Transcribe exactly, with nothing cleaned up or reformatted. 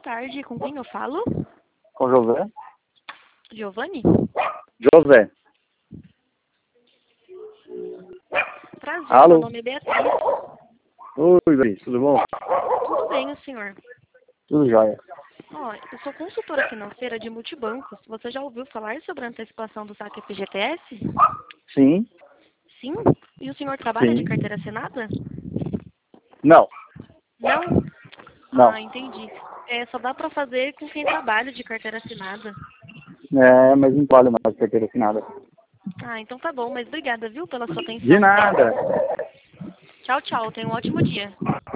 tarde, com quem eu falo? Com José? Giovanni? José. Prazer, Alô? meu nome é Beatriz. Oi, Beatriz, tudo bom? Tudo bem, o senhor? Tudo jóia. Ó, eu sou consultora financeira de multibancos. Você já ouviu falar sobre a antecipação do saque F G T S? Sim? Sim? E o senhor trabalha de Sim. carteira assinada? Não, Não? não. Ah, entendi. É, só dá pra fazer com quem trabalha de carteira assinada. É, mas não vale mais carteira assinada. Ah, então tá bom, mas obrigada, viu, pela sua De atenção. nada. Tchau, tchau. Tenha um ótimo dia.